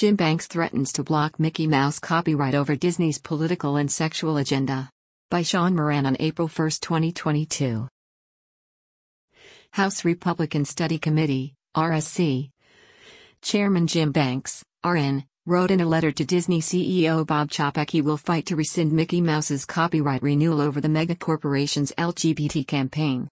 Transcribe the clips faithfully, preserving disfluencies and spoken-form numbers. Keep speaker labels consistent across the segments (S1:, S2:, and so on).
S1: Jim Banks threatens to block Mickey Mouse copyright over Disney's political and sexual agenda. By Sean Moran on April first, twenty twenty-two. House Republican Study Committee, R S C. Chairman Jim Banks, R N, wrote in a letter to Disney C E O Bob Chapek he will fight to rescind Mickey Mouse's copyright renewal over the megacorporation's L G B T campaign.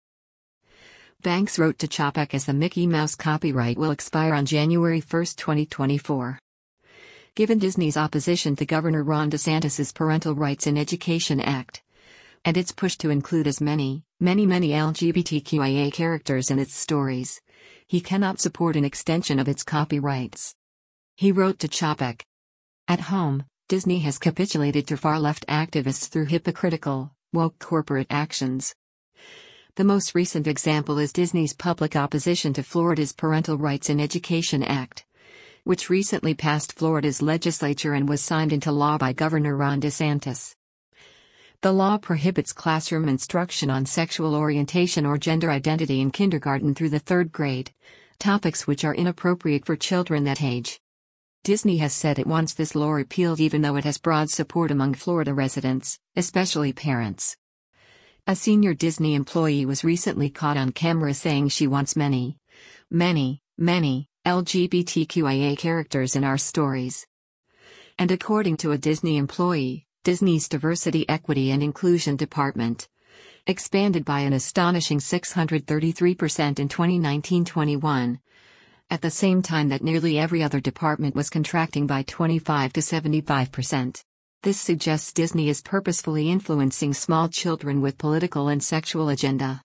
S1: Banks wrote to Chapek as the Mickey Mouse copyright will expire on January first, twenty twenty-four. Given Disney's opposition to Governor Ron DeSantis' Parental Rights in Education Act, and its push to include as many, many many L G B T Q I A characters in its stories, he cannot support an extension of its copyrights. He wrote to Chapek. At home, Disney has capitulated to far-left activists through hypocritical, woke corporate actions. The most recent example is Disney's public opposition to Florida's Parental Rights in Education Act, which recently passed Florida's legislature and was signed into law by Governor Ron DeSantis. The law prohibits classroom instruction on sexual orientation or gender identity in kindergarten through the third grade, topics which are inappropriate for children that age. Disney has said it wants this law repealed even though it has broad support among Florida residents, especially parents. A senior Disney employee was recently caught on camera saying she wants many, many, many L G B T Q I A characters in our stories. And according to a Disney employee, Disney's Diversity, Equity and Inclusion Department expanded by an astonishing six hundred thirty-three percent in twenty nineteen twenty-one, at the same time that nearly every other department was contracting by twenty-five to seventy-five percent. This suggests Disney is purposefully influencing small children with political and sexual agenda.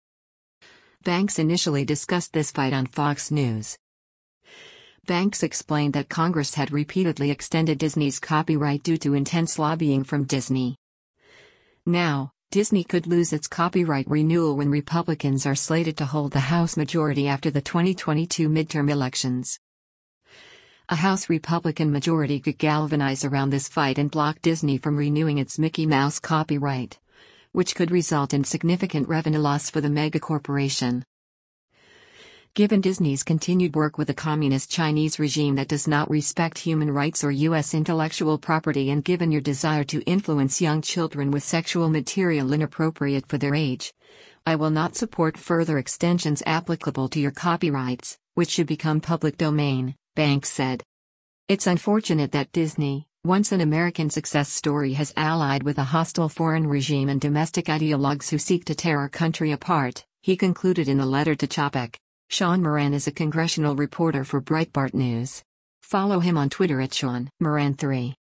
S1: Banks initially discussed this fight on Fox News. Banks explained that Congress had repeatedly extended Disney's copyright due to intense lobbying from Disney. Now, Disney could lose its copyright renewal when Republicans are slated to hold the House majority after the twenty twenty-two midterm elections. A House Republican majority could galvanize around this fight and block Disney from renewing its Mickey Mouse copyright, which could result in significant revenue loss for the megacorporation. Given Disney's continued work with the communist Chinese regime that does not respect human rights or U S intellectual property, and given your desire to influence young children with sexual material inappropriate for their age, I will not support further extensions applicable to your copyrights, which should become public domain, Banks said. It's unfortunate that Disney, once an American success story, has allied with a hostile foreign regime and domestic ideologues who seek to tear our country apart, he concluded in a letter to Chapek. Sean Moran is a congressional reporter for Breitbart News. Follow him on Twitter at Sean Moran three.